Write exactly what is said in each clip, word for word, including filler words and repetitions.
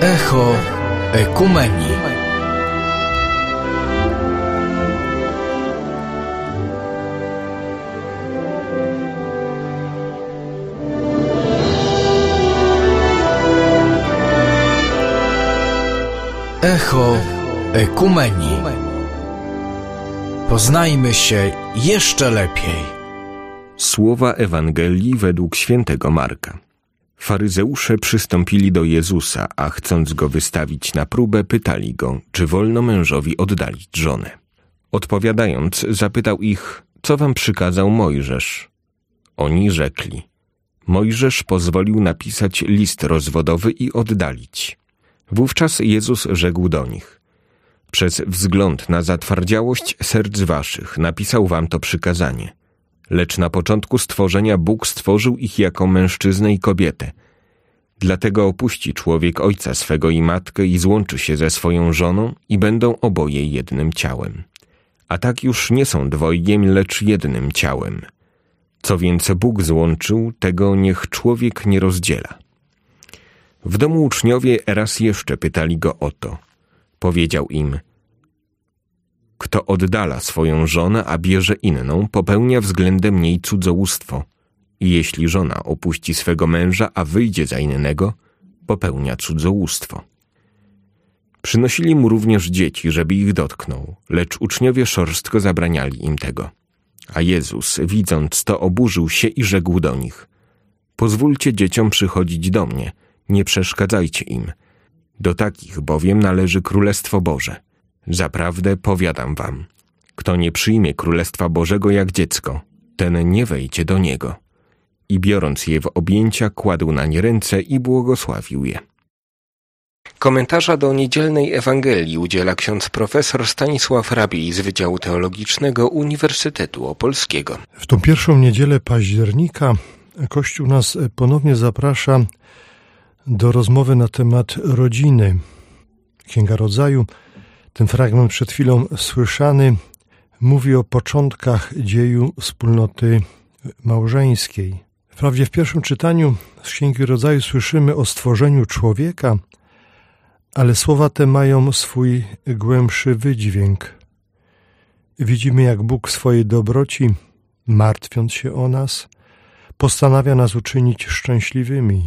Echo Ekumenii. Echo Ekumenii. Poznajmy się jeszcze lepiej. Słowa Ewangelii według świętego Marka. Faryzeusze przystąpili do Jezusa, a chcąc go wystawić na próbę, pytali go, czy wolno mężowi oddalić żonę. Odpowiadając, zapytał ich, co wam przykazał Mojżesz? Oni rzekli, Mojżesz pozwolił napisać list rozwodowy i oddalić. Wówczas Jezus rzekł do nich, przez wzgląd na zatwardziałość serc waszych napisał wam to przykazanie. Lecz na początku stworzenia Bóg stworzył ich jako mężczyznę i kobietę. Dlatego opuści człowiek ojca swego i matkę i złączy się ze swoją żoną i będą oboje jednym ciałem. A tak już nie są dwojgiem, lecz jednym ciałem. Co więc Bóg złączył, tego niech człowiek nie rozdziela. W domu uczniowie raz jeszcze pytali go o to. Powiedział im, kto oddala swoją żonę, a bierze inną, popełnia względem niej cudzołóstwo. I jeśli żona opuści swego męża, a wyjdzie za innego, popełnia cudzołóstwo. Przynosili mu również dzieci, żeby ich dotknął, lecz uczniowie szorstko zabraniali im tego. A Jezus, widząc to, oburzył się i rzekł do nich, pozwólcie dzieciom przychodzić do mnie, nie przeszkadzajcie im. Do takich bowiem należy Królestwo Boże. Zaprawdę powiadam wam, kto nie przyjmie Królestwa Bożego jak dziecko, ten nie wejdzie do niego. I biorąc je w objęcia, kładł na nie ręce i błogosławił je. Komentarza do niedzielnej Ewangelii udziela ksiądz profesor Stanisław Rabiej z Wydziału Teologicznego Uniwersytetu Opolskiego. W tą pierwszą niedzielę października Kościół nas ponownie zaprasza do rozmowy na temat rodziny. Księga Rodzaju, ten fragment przed chwilą słyszany, mówi o początkach dzieju wspólnoty małżeńskiej. Wprawdzie w pierwszym czytaniu z Księgi Rodzaju słyszymy o stworzeniu człowieka, ale słowa te mają swój głębszy wydźwięk. Widzimy, jak Bóg w swojej dobroci, martwiąc się o nas, postanawia nas uczynić szczęśliwymi.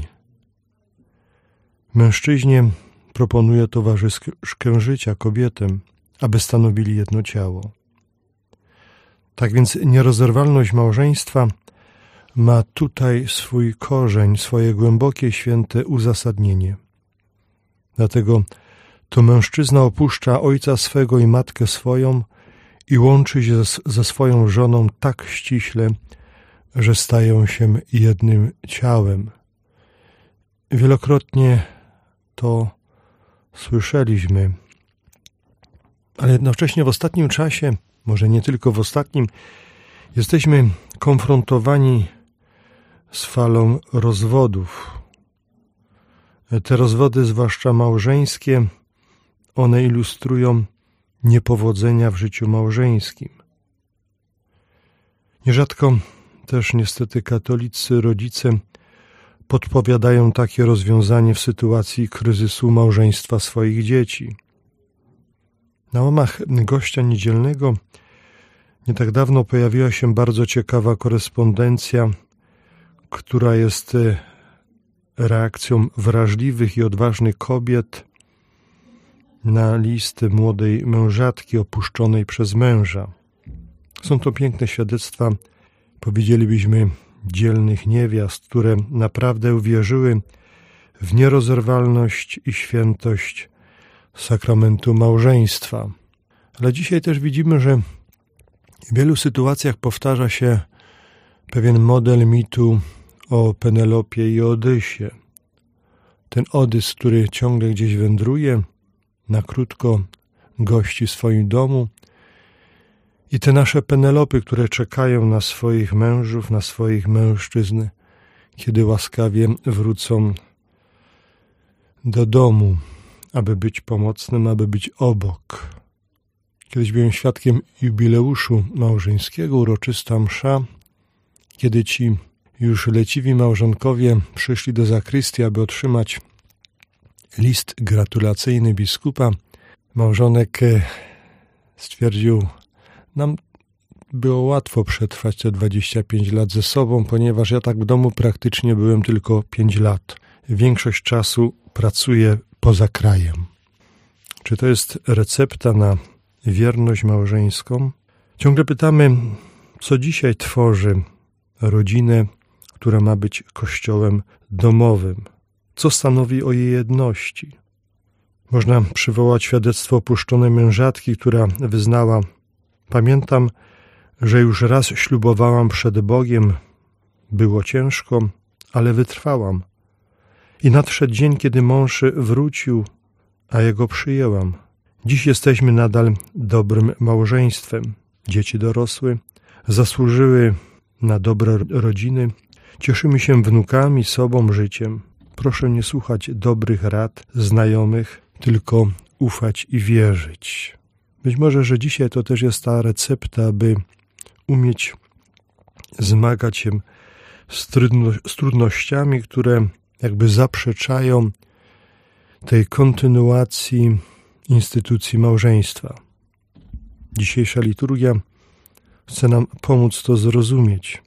Mężczyźnie proponuje towarzyszkę życia kobietom, aby stanowili jedno ciało. Tak więc nierozerwalność małżeństwa ma tutaj swój korzeń, swoje głębokie, święte uzasadnienie. Dlatego to mężczyzna opuszcza ojca swego i matkę swoją i łączy się ze swoją żoną tak ściśle, że stają się jednym ciałem. Wielokrotnie to słyszeliśmy, ale jednocześnie w ostatnim czasie, może nie tylko w ostatnim, jesteśmy konfrontowani z falą rozwodów. Te rozwody, zwłaszcza małżeńskie, one ilustrują niepowodzenia w życiu małżeńskim. Nierzadko też niestety katolicy rodzice podpowiadają takie rozwiązanie w sytuacji kryzysu małżeństwa swoich dzieci. Na łamach gościa niedzielnego nie tak dawno pojawiła się bardzo ciekawa korespondencja, która jest reakcją wrażliwych i odważnych kobiet na list młodej mężatki opuszczonej przez męża. Są to piękne świadectwa, powiedzielibyśmy, dzielnych niewiast, które naprawdę uwierzyły w nierozerwalność i świętość sakramentu małżeństwa. Ale dzisiaj też widzimy, że w wielu sytuacjach powtarza się pewien model mitu o Penelopie i Odysie. Ten Odys, który ciągle gdzieś wędruje, na krótko gości w swoim domu, i te nasze Penelopy, które czekają na swoich mężów, na swoich mężczyzn, kiedy łaskawie wrócą do domu, aby być pomocnym, aby być obok. Kiedyś byłem świadkiem jubileuszu małżeńskiego, uroczysta msza, kiedy ci już leciwi małżonkowie przyszli do zakrystii, aby otrzymać list gratulacyjny biskupa, małżonek stwierdził, nam było łatwo przetrwać te dwadzieścia pięć lat ze sobą, ponieważ ja tak w domu praktycznie byłem tylko pięć lat. Większość czasu pracuję poza krajem. Czy to jest recepta na wierność małżeńską? Ciągle pytamy, co dzisiaj tworzy rodzinę, która ma być kościołem domowym? Co stanowi o jej jedności? Można przywołać świadectwo opuszczonej mężatki, która wyznała: pamiętam, że już raz ślubowałam przed Bogiem, było ciężko, ale wytrwałam. I nadszedł dzień, kiedy mąż wrócił, a ja go przyjęłam. Dziś jesteśmy nadal dobrym małżeństwem. Dzieci dorosły, zasłużyły na dobre rodziny. Cieszymy się wnukami, sobą, życiem. Proszę nie słuchać dobrych rad znajomych, tylko ufać i wierzyć. Być może, że dzisiaj to też jest ta recepta, by umieć zmagać się z, trudno, z trudnościami, które jakby zaprzeczają tej kontynuacji instytucji małżeństwa. Dzisiejsza liturgia chce nam pomóc to zrozumieć,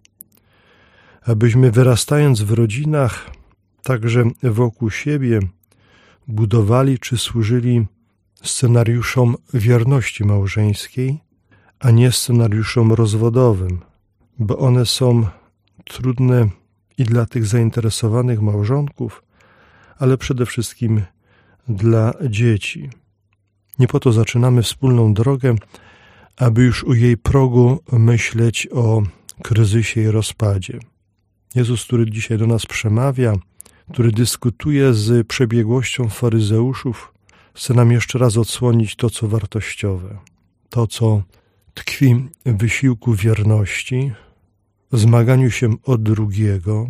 abyśmy wyrastając w rodzinach, także wokół siebie, budowali czy służyli scenariuszom wierności małżeńskiej, a nie scenariuszom rozwodowym, bo one są trudne i dla tych zainteresowanych małżonków, ale przede wszystkim dla dzieci. Nie po to zaczynamy wspólną drogę, aby już u jej progu myśleć o kryzysie i rozpadzie. Jezus, który dzisiaj do nas przemawia, który dyskutuje z przebiegłością faryzeuszów, chce nam jeszcze raz odsłonić to, co wartościowe, to, co tkwi w wysiłku wierności, w zmaganiu się o drugiego,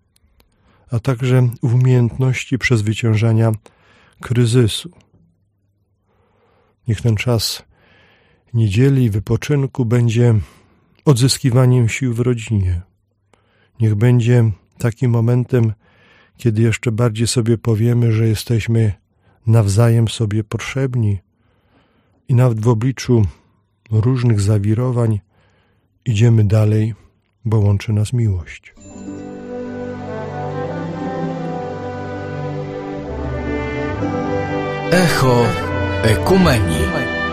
a także w umiejętności przezwyciężania kryzysu. Niech ten czas niedzieli i wypoczynku będzie odzyskiwaniem sił w rodzinie. Niech będzie takim momentem, kiedy jeszcze bardziej sobie powiemy, że jesteśmy nawzajem sobie potrzebni i nawet w obliczu różnych zawirowań idziemy dalej, bo łączy nas miłość. Echo Ekumenii.